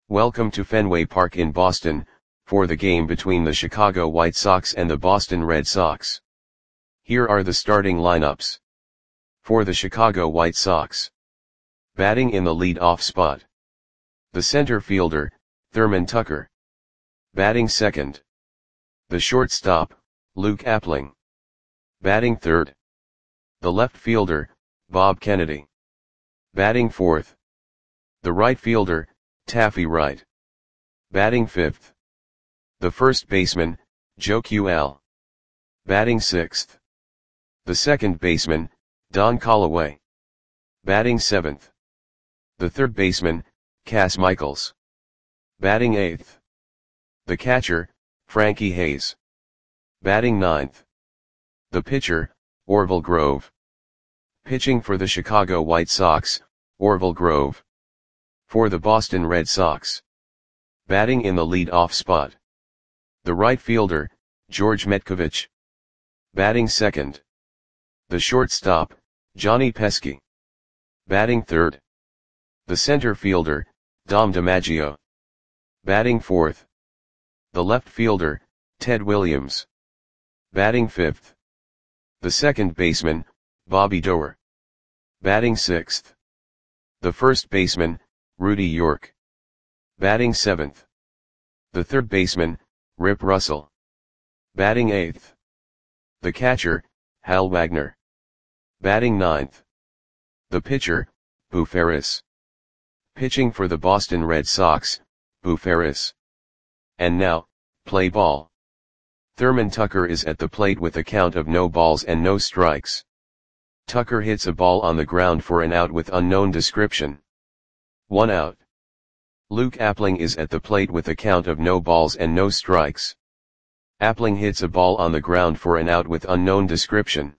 Welcome to Fenway Park in Boston, for the game between the Chicago White Sox and the Boston Red Sox. Here are the starting lineups. For the Chicago White Sox. Batting in the lead-off spot. The center fielder, Thurman Tucker. Batting second. The shortstop, Luke Appling. Batting third. The left fielder, Bob Kennedy. Batting fourth. The right fielder, Taffy Wright. Batting fifth. The first baseman, Joe QL. Batting sixth. The second baseman, Don Callaway. Batting seventh. The third baseman, Cas Michaels. Batting eighth. The catcher, Frankie Hayes. Batting ninth. The pitcher, Orville Grove. Pitching for the Chicago White Sox, Orville Grove. For the Boston Red Sox. Batting in the lead-off spot. The right fielder, George Metcovich. Batting second. The shortstop, Johnny Pesky. Batting third. The center fielder, Dom DiMaggio. Batting fourth. The left fielder, Ted Williams. Batting fifth. The second baseman, Bobby Doerr. Batting sixth. The first baseman, Rudy York. Batting seventh. The third baseman, Rip Russell. Batting eighth. The catcher, Hal Wagner. Batting ninth. The pitcher, Boo Ferris. Pitching for the Boston Red Sox, Boo Ferris. And now, play ball. Thurman Tucker is at the plate with a count of no balls and no strikes. Tucker hits a ball on the ground for an out with unknown description. 1 out. Luke Appling is at the plate with a count of no balls and no strikes. Appling hits a ball on the ground for an out with unknown description.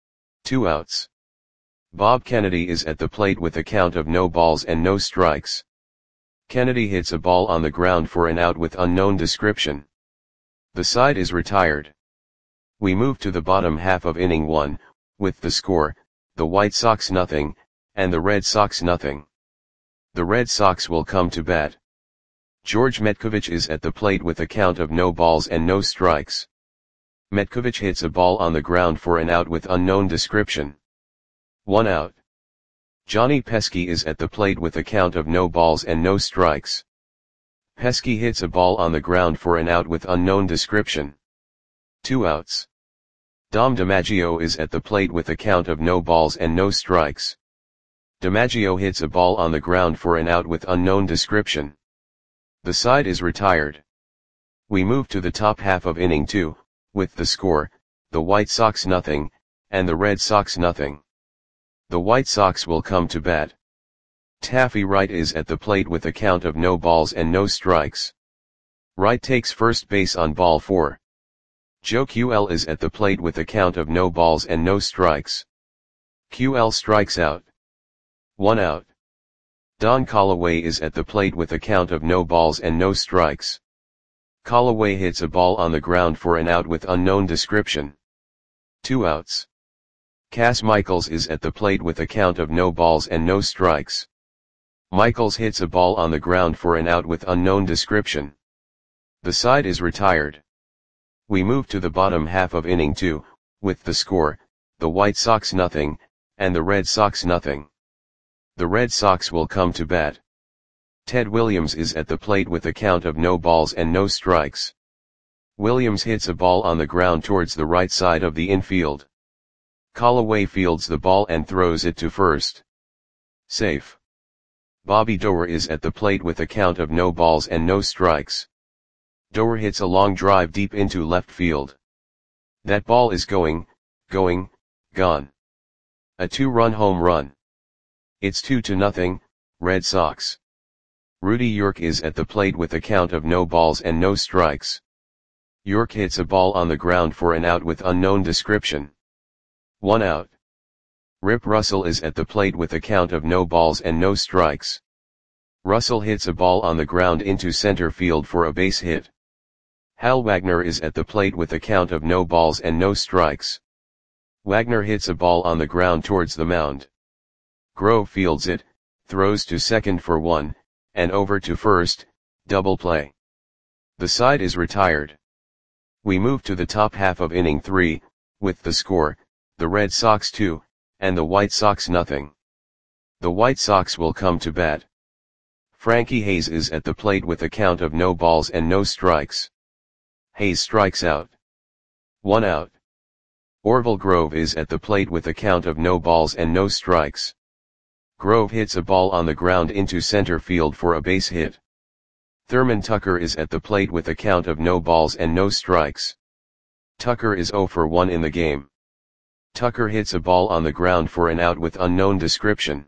2 outs. Bob Kennedy is at the plate with a count of no balls and no strikes. Kennedy hits a ball on the ground for an out with unknown description. The side is retired. We move to the bottom half of inning 1, with the score, the White Sox nothing, and the Red Sox nothing. The Red Sox will come to bat. George Metcovich is at the plate with a count of no balls and no strikes. Metcovich hits a ball on the ground for an out with unknown description. 1 out. Johnny Pesky is at the plate with a count of no balls and no strikes. Pesky hits a ball on the ground for an out with unknown description. 2 outs. Dom DiMaggio is at the plate with a count of no balls and no strikes. DiMaggio hits a ball on the ground for an out with unknown description. The side is retired. We move to the top half of inning 2, with the score, the White Sox nothing, and the Red Sox nothing. The White Sox will come to bat. Taffy Wright is at the plate with a count of no balls and no strikes. Wright takes first base on ball 4. Joe QL is at the plate with a count of no balls and no strikes. QL strikes out. 1 out. Don Callaway is at the plate with a count of no balls and no strikes. Callaway hits a ball on the ground for an out with unknown description. 2 outs. Cas Michaels is at the plate with a count of no balls and no strikes. Michaels hits a ball on the ground for an out with unknown description. The side is retired. We move to the bottom half of inning 2, with the score, the White Sox nothing, and the Red Sox nothing. The Red Sox will come to bat. Ted Williams is at the plate with a count of no balls and no strikes. Williams hits a ball on the ground towards the right side of the infield. Callaway fields the ball and throws it to first. Safe. Bobby Doerr is at the plate with a count of no balls and no strikes. Doerr hits a long drive deep into left field. That ball is gone. A 2-run home run. It's 2-0, Red Sox. Rudy York is at the plate with a count of no balls and no strikes. York hits a ball on the ground for an out with unknown description. 1 out. Rip Russell is at the plate with a count of no balls and no strikes. Russell hits a ball on the ground into center field for a base hit. Hal Wagner is at the plate with a count of no balls and no strikes. Wagner hits a ball on the ground towards the mound. Grove fields it, throws to second for 1, and over to first, Double play. The side is retired. We move to the top half of inning 3, with the score, the Red Sox 2, and the White Sox nothing. The White Sox will come to bat. Frankie Hayes is at the plate with a count of no balls and no strikes. Hayes strikes out. 1 out. Orville Grove is at the plate with a count of no balls and no strikes. Grove hits a ball on the ground into center field for a base hit. Thurman Tucker is at the plate with a count of no balls and no strikes. Tucker is 0 for 1 in the game. Tucker hits a ball on the ground for an out with unknown description.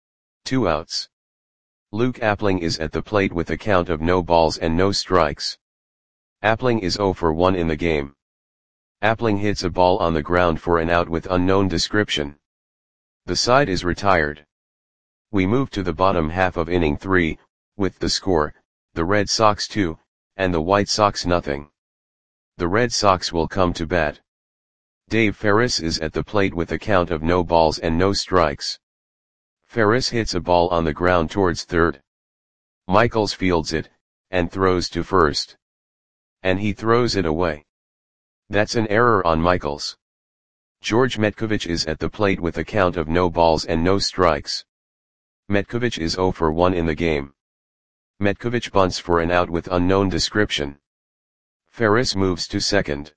2 outs. Luke Appling is at the plate with a count of no balls and no strikes. Appling is 0 for 1 in the game. Appling hits a ball on the ground for an out with unknown description. The side is retired. We move to the bottom half of inning 3, with the score, the Red Sox 2, and the White Sox nothing. The Red Sox will come to bat. Dave Ferris is at the plate with a count of no balls and no strikes. Ferris hits a ball on the ground towards third. Michaels fields it, and throws to first. And he throws it away. That's an error on Michaels. George Metkovich is at the plate with a count of no balls and no strikes. Metkovich is 0 for 1 in the game. Metkovich bunts for an out with unknown description. Ferris moves to second.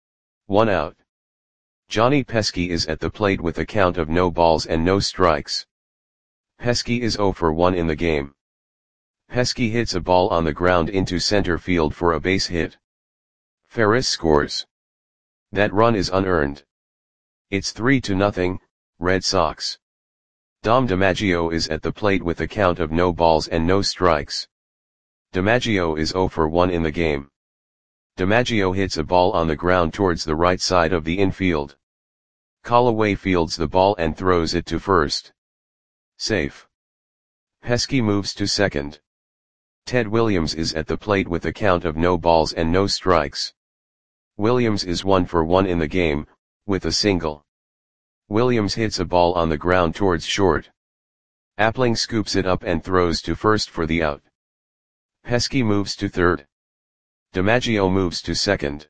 1 out. Johnny Pesky is at the plate with a count of no balls and no strikes. Pesky is 0 for 1 in the game. Pesky hits a ball on the ground into center field for a base hit. Ferris scores. That run is unearned. It's 3-0, Red Sox. Dom DiMaggio is at the plate with a count of no balls and no strikes. DiMaggio is 0 for 1 in the game. DiMaggio hits a ball on the ground towards the right side of the infield. Callaway fields the ball and throws it to first. Safe. Pesky moves to second. Ted Williams is at the plate with a count of no balls and no strikes. Williams is 1 for 1 in the game, with a single. Williams hits a ball on the ground towards short. Appling scoops it up and throws to first for the out. Pesky moves to third. DiMaggio moves to second.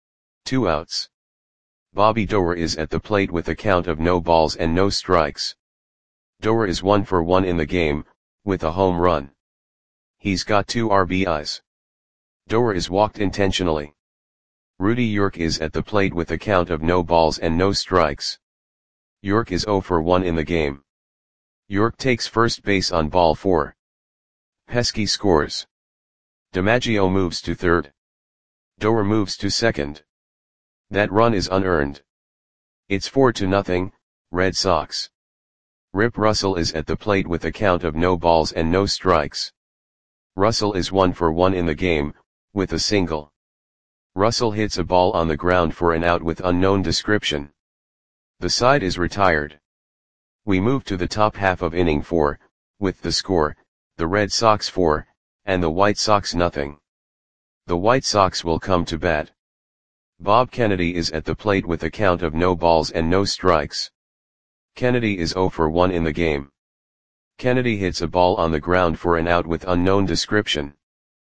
2 outs. Bobby Doerr is at the plate with a count of no balls and no strikes. Doerr is 1 for 1 in the game, with a home run. He's got 2 RBIs. Doerr is walked intentionally. Rudy York is at the plate with a count of no balls and no strikes. York is 0 for 1 in the game. York takes first base on ball 4. Pesky scores. DiMaggio moves to third. Doerr moves to second. That run is unearned. It's 4-0, Red Sox. Rip Russell is at the plate with a count of no balls and no strikes. Russell is 1 for 1 in the game, with a single. Russell hits a ball on the ground for an out with unknown description. The side is retired. We move to the top half of inning 4, with the score, the Red Sox 4, and the White Sox nothing. The White Sox will come to bat. Bob Kennedy is at the plate with a count of no balls and no strikes. Kennedy is 0 for 1 in the game. Kennedy hits a ball on the ground for an out with unknown description.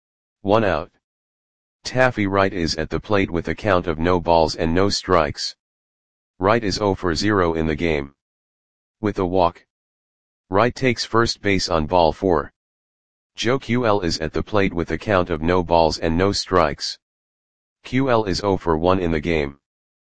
1 out. Taffy Wright is at the plate with a count of no balls and no strikes. Wright is 0 for 0 in the game. With a walk. Wright takes first base on ball 4. Joe QL is at the plate with a count of no balls and no strikes. QL is 0 for 1 in the game.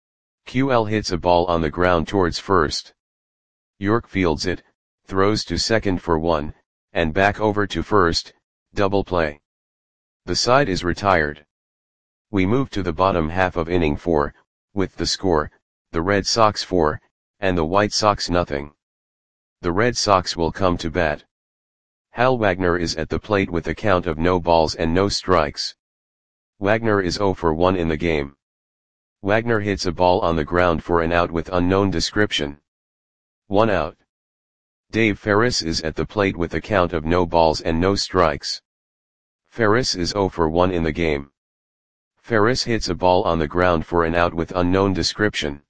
QL hits a ball on the ground towards first. York fields it, throws to second for 1, and back over to first, double play. The side is retired. We move to the bottom half of inning 4, with the score, the Red Sox 4, and the White Sox nothing. The Red Sox will come to bat. Hal Wagner is at the plate with a count of no balls and no strikes. Wagner is 0 for 1 in the game. Wagner hits a ball on the ground for an out with unknown description. 1 out. Dave Ferris is at the plate with a count of no balls and no strikes. Ferris is 0 for 1 in the game. Ferris hits a ball on the ground for an out with unknown description.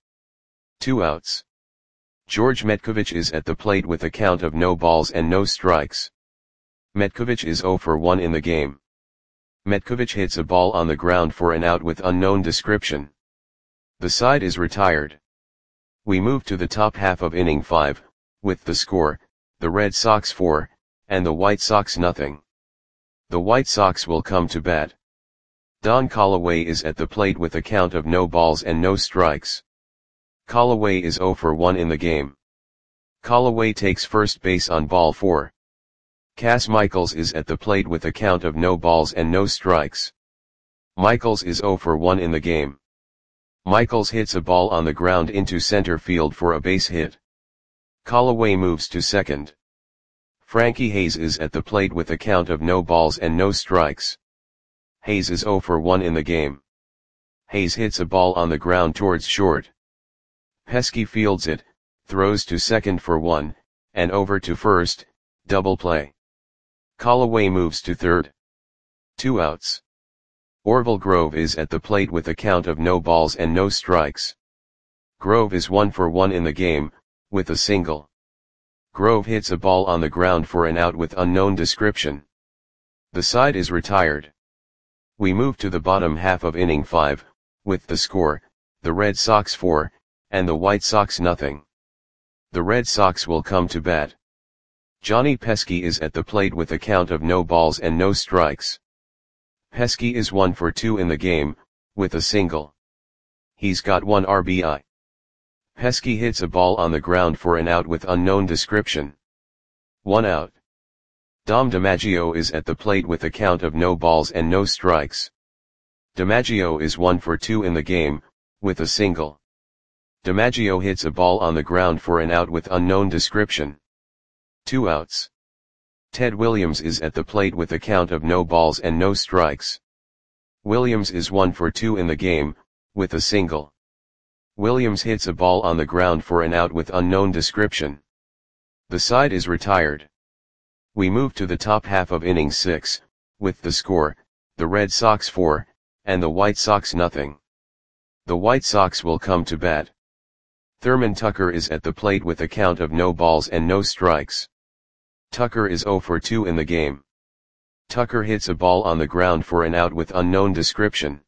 2 outs. George Metkovich is at the plate with a count of no balls and no strikes. Metkovich is 0 for 1 in the game. Metkovic hits a ball on the ground for an out with unknown description. The side is retired. We move to the top half of inning 5, with the score, the Red Sox 4, and the White Sox nothing. The White Sox will come to bat. Don Callaway is at the plate with a count of no balls and no strikes. Callaway is 0 for 1 in the game. Callaway takes first base on ball 4. Cass Michaels is at the plate with a count of no balls and no strikes. Michaels is 0 for 1 in the game. Michaels hits a ball on the ground into center field for a base hit. Callaway moves to second. Frankie Hayes is at the plate with a count of no balls and no strikes. Hayes is 0 for 1 in the game. Hayes hits a ball on the ground towards short. Pesky fields it, throws to second for 1, and over to first, double play. Callaway moves to third. 2 outs. Orville Grove is at the plate with a count of no balls and no strikes. Grove is 1 for 1 in the game, with a single. Grove hits a ball on the ground for an out with unknown description. The side is retired. We move to the bottom half of inning 5, with the score, the Red Sox 4, and the White Sox nothing. The Red Sox will come to bat. Johnny Pesky is at the plate with a count of no balls and no strikes. Pesky is 1 for 2 in the game, with a single. He's got 1 RBI. Pesky hits a ball on the ground for an out with unknown description. 1 out. Dom DiMaggio is at the plate with a count of no balls and no strikes. DiMaggio is 1 for 2 in the game, with a single. DiMaggio hits a ball on the ground for an out with unknown description. 2 outs. Ted Williams is at the plate with a count of no balls and no strikes. Williams is 1 for 2 in the game, with a single. Williams hits a ball on the ground for an out with unknown description. The side is retired. We move to the top half of inning 6, with the score, the Red Sox 4, and the White Sox nothing. The White Sox will come to bat. Thurman Tucker is at the plate with a count of no balls and no strikes. Tucker is 0 for 2 in the game. Tucker hits a ball on the ground for an out with unknown description.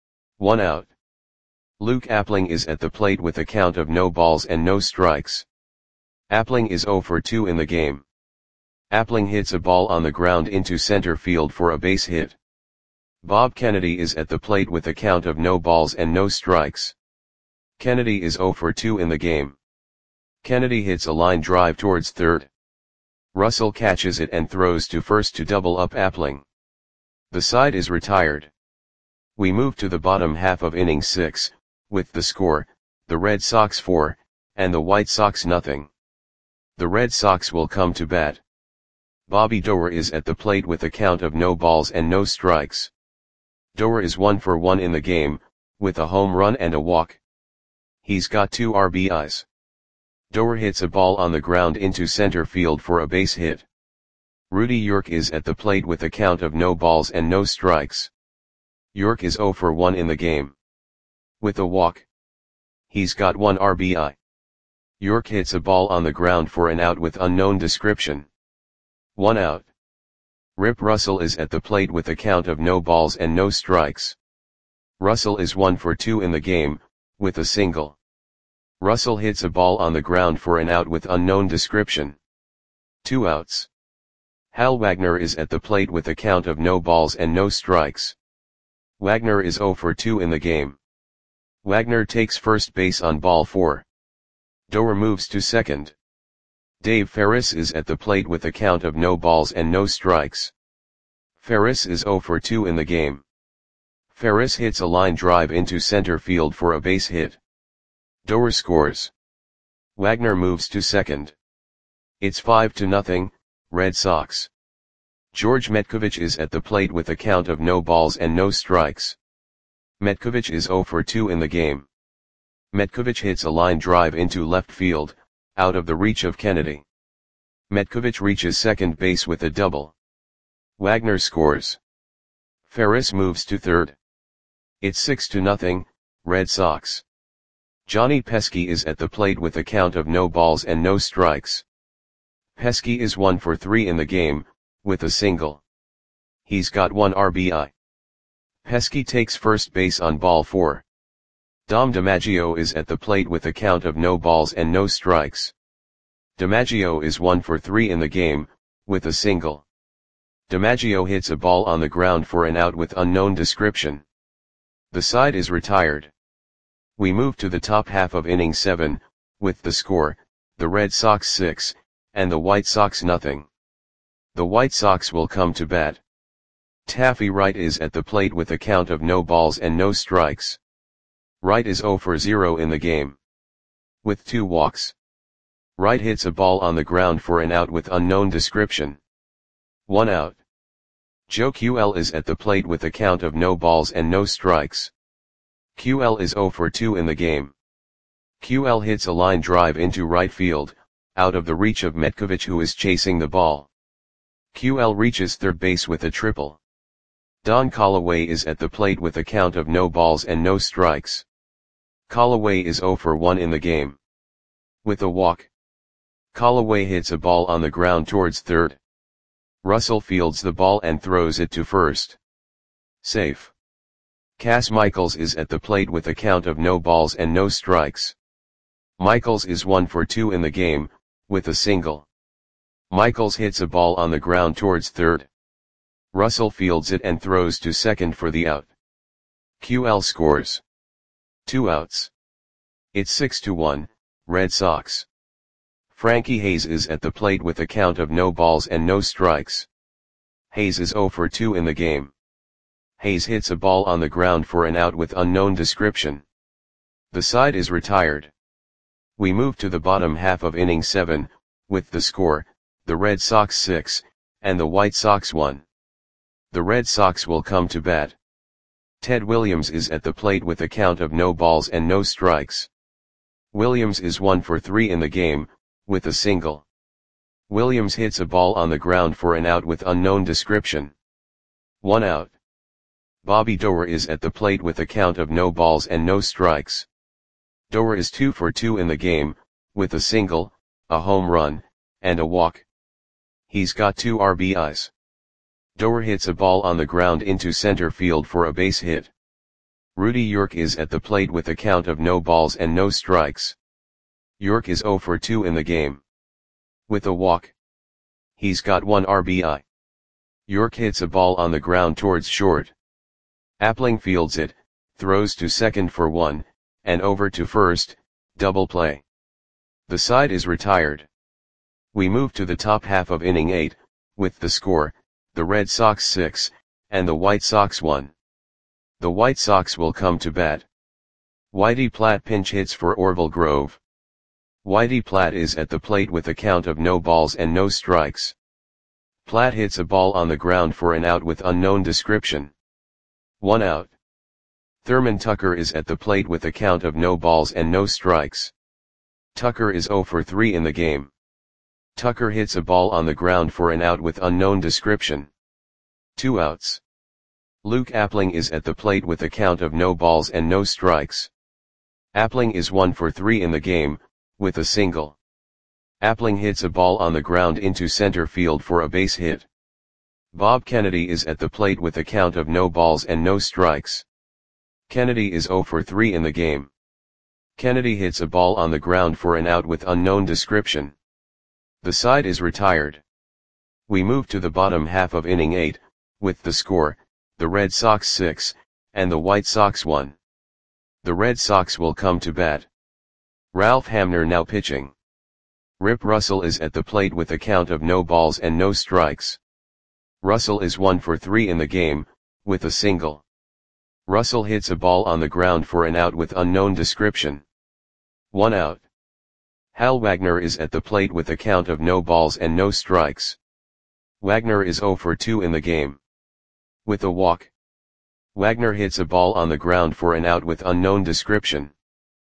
1 out. Luke Appling is at the plate with a count of no balls and no strikes. Appling is 0 for 2 in the game. Appling hits a ball on the ground into center field for a base hit. Bob Kennedy is at the plate with a count of no balls and no strikes. Kennedy is 0 for 2 in the game. Kennedy hits a line drive towards third. Russell catches it and throws to first to double up Appling. The side is retired. We move to the bottom half of inning 6, with the score, the Red Sox 4, and the White Sox nothing. The Red Sox will come to bat. Bobby Doerr is at the plate with a count of no balls and no strikes. Doerr is 1 for 1 in the game, with a home run and a walk. He's got 2 RBIs. Doerr hits a ball on the ground into center field for a base hit. Rudy York is at the plate with a count of no balls and no strikes. York is 0 for 1 in the game. With a walk. He's got 1 RBI. York hits a ball on the ground for an out with unknown description. 1 out. Rip Russell is at the plate with a count of no balls and no strikes. Russell is 1 for 2 in the game, with a single. Russell hits a ball on the ground for an out with unknown description. 2 outs. Hal Wagner is at the plate with a count of no balls and no strikes. Wagner is 0 for 2 in the game. Wagner takes first base on ball 4. Doerr moves to second. Dave Ferris is at the plate with a count of no balls and no strikes. Ferris is 0 for 2 in the game. Ferris hits a line drive into center field for a base hit. Doerr scores. Wagner moves to second. It's 5-0, Red Sox. George Metkovic is at the plate with a count of no balls and no strikes. Metkovic is 0 for 2 in the game. Metkovic hits a line drive into left field, out of the reach of Kennedy. Metkovic reaches second base with a double. Wagner scores. Ferris moves to third. It's 6-0, Red Sox. Johnny Pesky is at the plate with a count of no balls and no strikes. Pesky is 1 for 3 in the game, with a single. He's got 1 RBI. Pesky takes first base on ball 4. Dom DiMaggio is at the plate with a count of no balls and no strikes. DiMaggio is 1 for 3 in the game, with a single. DiMaggio hits a ball on the ground for an out with unknown description. The side is retired. We move to the top half of inning 7, with the score, the Red Sox 6, and the White Sox nothing. The White Sox will come to bat. Taffy Wright is at the plate with a count of no balls and no strikes. Wright is 0 for 0 in the game. With 2 walks. Wright hits a ball on the ground for an out with unknown description. 1 out. Joe QL is at the plate with a count of no balls and no strikes. QL is 0 for 2 in the game. QL hits a line drive into right field, out of the reach of Metcovich, who is chasing the ball. QL reaches third base with a triple. Don Callaway is at the plate with a count of no balls and no strikes. Callaway is 0 for 1 in the game. With a walk. Callaway hits a ball on the ground towards third. Russell fields the ball and throws it to first. Safe. Cas Michaels is at the plate with a count of no balls and no strikes. Michaels is 1 for 2 in the game, with a single. Michaels hits a ball on the ground towards third. Russell fields it and throws to second for the out. QL scores. 2 outs. It's 6-1, Red Sox. Frankie Hayes is at the plate with a count of no balls and no strikes. Hayes is 0 for 2 in the game. Hayes hits a ball on the ground for an out with unknown description. The side is retired. We move to the bottom half of inning 7, with the score, the Red Sox 6, and the White Sox 1. The Red Sox will come to bat. Ted Williams is at the plate with a count of no balls and no strikes. Williams is 1 for 3 in the game, with a single. Williams hits a ball on the ground for an out with unknown description. 1 out. Bobby Doerr is at the plate with a count of no balls and no strikes. Doerr is 2 for 2 in the game, with a single, a home run, and a walk. He's got 2 RBIs. Doerr hits a ball on the ground into center field for a base hit. Rudy York is at the plate with a count of no balls and no strikes. York is 0 for 2 in the game. With a walk. He's got 1 RBI. York hits a ball on the ground towards short. Appling fields it, throws to second for 1, and over to first, double play. The side is retired. We move to the top half of inning 8, with the score, the Red Sox 6, and the White Sox 1. The White Sox will come to bat. Whitey Platt pinch hits for Orville Grove. Whitey Platt is at the plate with a count of no balls and no strikes. Platt hits a ball on the ground for an out with unknown description. 1 out. Thurman Tucker is at the plate with a count of no balls and no strikes. Tucker is 0 for 3 in the game. Tucker hits a ball on the ground for an out with unknown description. 2 outs. Luke Appling is at the plate with a count of no balls and no strikes. Appling is 1 for 3 in the game, with a single. Appling hits a ball on the ground into center field for a base hit. Bob Kennedy is at the plate with a count of no balls and no strikes. Kennedy is 0 for 3 in the game. Kennedy hits a ball on the ground for an out with unknown description. The side is retired. We move to the bottom half of inning 8, with the score, the Red Sox 6, and the White Sox 1. The Red Sox will come to bat. Ralph Hamner now pitching. Rip Russell is at the plate with a count of no balls and no strikes. Russell is 1 for 3 in the game, with a single. Russell hits a ball on the ground for an out with unknown description. 1 out. Hal Wagner is at the plate with a count of no balls and no strikes. Wagner is 0 for 2 in the game. With a walk. Wagner hits a ball on the ground for an out with unknown description.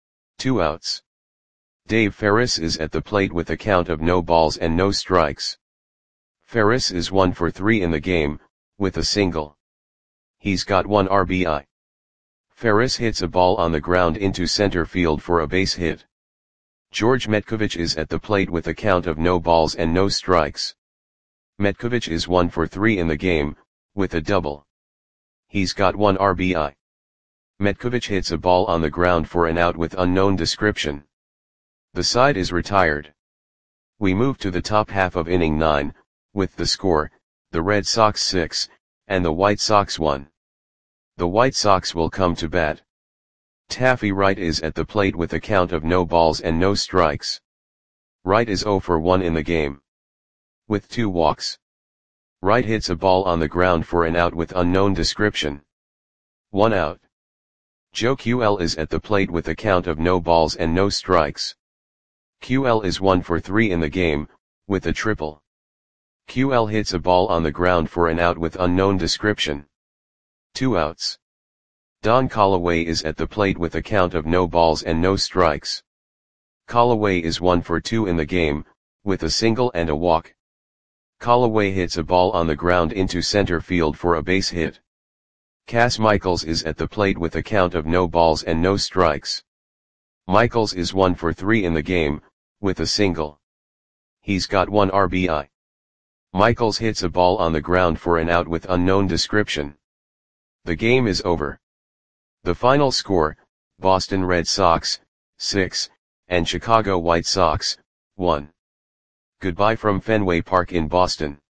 2 outs. Dave Ferris is at the plate with a count of no balls and no strikes. Ferris is 1 for 3 in the game, with a single. He's got 1 RBI. Ferris hits a ball on the ground into center field for a base hit. George Metcovich is at the plate with a count of no balls and no strikes. Metcovich is 1 for 3 in the game, with a double. He's got 1 RBI. Metkovic hits a ball on the ground for an out with unknown description. The side is retired. We move to the top half of inning 9, with the score, the Red Sox 6, and the White Sox 1. The White Sox will come to bat. Taffy Wright is at the plate with a count of no balls and no strikes. Wright is 0 for 1 in the game, with 2 walks. Wright hits a ball on the ground for an out with unknown description. 1 out. Joe QL is at the plate with a count of no balls and no strikes. QL is 1 for 3 in the game, with a triple. QL hits a ball on the ground for an out with unknown description. 2 outs. Don Callaway is at the plate with a count of no balls and no strikes. Callaway is 1 for 2 in the game, with a single and a walk. Callaway hits a ball on the ground into center field for a base hit. Cass Michaels is at the plate with a count of no balls and no strikes. Michaels is 1 for 3 in the game, with a single. He's got 1 RBI. Michaels hits a ball on the ground for an out with unknown description. The game is over. The final score, Boston Red Sox, 6, and Chicago White Sox, 1. Goodbye from Fenway Park in Boston.